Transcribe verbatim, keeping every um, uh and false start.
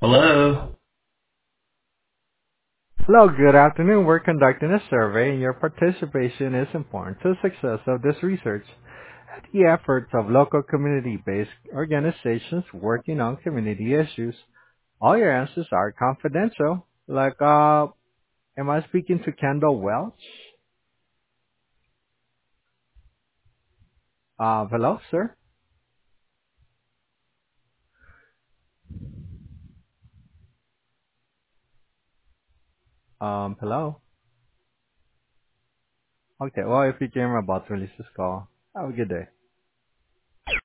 Hello. Hello, good afternoon. We're conducting a survey and your participation is important to the success of this research. The efforts of local community-based organizations working on community issues. All your answers are confidential. Like, uh, am I speaking to Kendall Welch? Uh, hello, sir? Um, hello? Okay, well, if you came about to release this call, have a good day.